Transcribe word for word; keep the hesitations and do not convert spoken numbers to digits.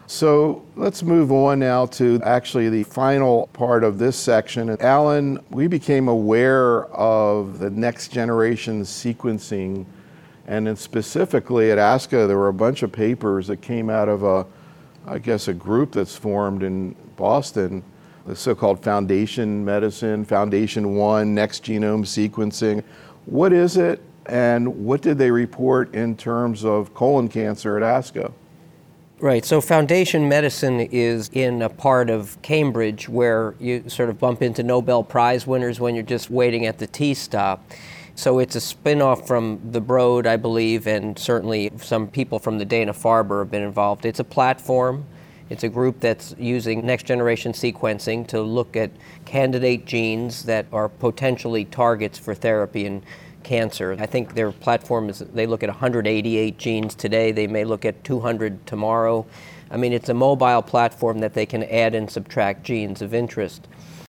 So let's move on now to actually the final part of this section. Alan, we became aware of the next generation sequencing, and then specifically at ASCO, there were a bunch of papers that came out of a, I guess, a group that's formed in Boston, the so-called Foundation Medicine, Foundation One, Next Genome Sequencing. What is it, and what did they report in terms of colon cancer at ASCO? Right, so Foundation Medicine is in a part of Cambridge where you sort of bump into Nobel Prize winners when you're just waiting at the T-stop. So it's a spin-off from the Broad, I believe, and certainly some people from the Dana-Farber have been involved. It's a platform. It's a group that's using next-generation sequencing to look at candidate genes that are potentially targets for therapy in cancer. I think their platform is, they look at one hundred eighty-eight genes today. They may look at two hundred tomorrow. I mean, it's a mobile platform that they can add and subtract genes of interest.